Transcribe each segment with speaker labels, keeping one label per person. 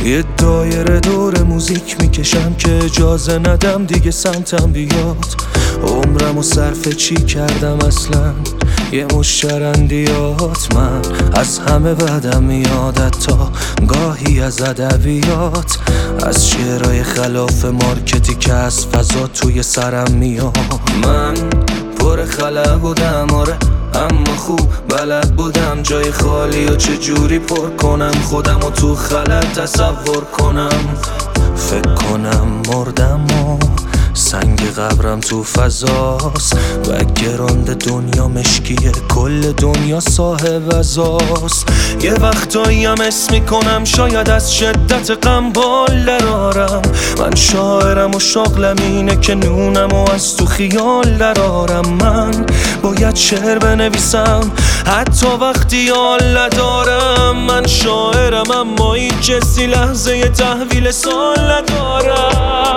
Speaker 1: یه دایره دور موزیک میکشم که اجازه ندم دیگه سمتم بیاد. عمرمو صرف چی کردم اصلا؟ یه مش شرندیات. من از همه بدم میاد، تا گاهی از ادبیات، از شعرهای خلاف مارکتی که از فضا توی سرم میاد. من پر خلا بودم آره، اما خوب بلد بودم جای خالی و چجوری پر کنم خودم و تو خلا تصور کنم. فکر کنم مردم و سنگ قبرم تو فضاست، بک‌گراند دنیا مشکیه، کل دنیا صاحب عزاست. یه وقتایی هم اسم میکنم شاید از شدت غم بال درارم. من شاعرم و شغلم اینه که نونم و از تو خیال درارم. من باید شعر بنویسم حتی وقتی حال ندارم. من شاعرم اما این کسی لحظه تحویل سال ندارم.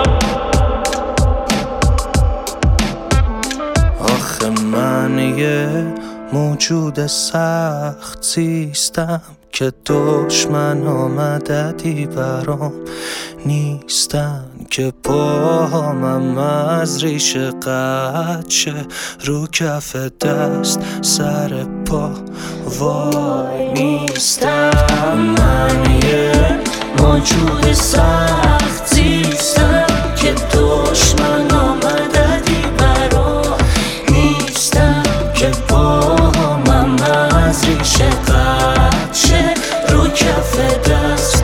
Speaker 1: آخه من یه موجود سخت زیستم که دشمن مددی برام نیستن، که پاهامم از ریشه قطع شه رو کف دست سر پا وای نیستم. من یه موجود سخت زیستم که دشمن مددی برام نیستن، که پاهامم از ریشه قطع شه رو کف دست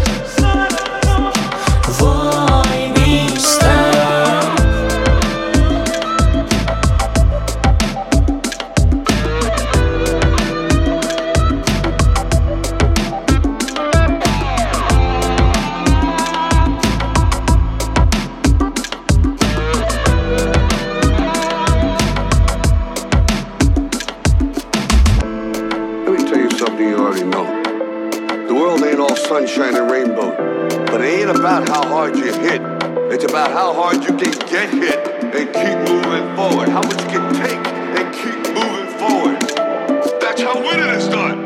Speaker 1: وای نیستم.
Speaker 2: Something you already know. The world ain't all sunshine and rainbow, but it ain't about how hard you hit. It's about how hard you can get hit and keep moving forward. How much you can take and keep moving forward. That's how winning is done.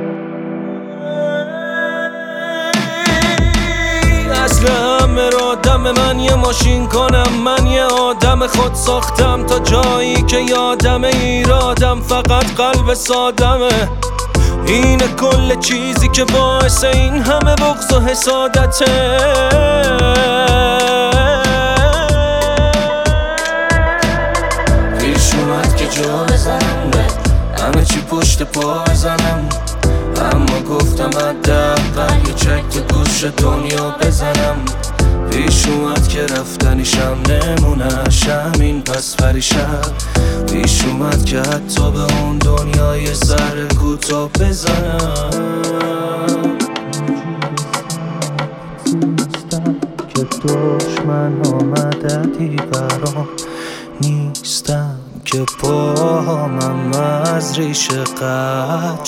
Speaker 1: اصل همه را دم من یه ماشین کنم. من یه آدم خود ساختم تا جایی که یادم ایرادم فقط قلب سادمه. اینه کل چیزی که باعث این همه بغض و حسادته. پیش اومد که جا بزنم به همه چی پشت پا بزنم، اما گفتم حداقل یه چک تو گوش دنیا بزنم. پیش اومد که رفتنیشم نمونش همین پس فریشم. پیش اومد که حتی به اون دنیای سر کوتاه بزنم. که دشمن مددی برام نیستن، که پاهامم از ریشه قطع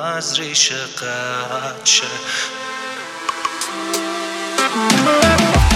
Speaker 1: شه.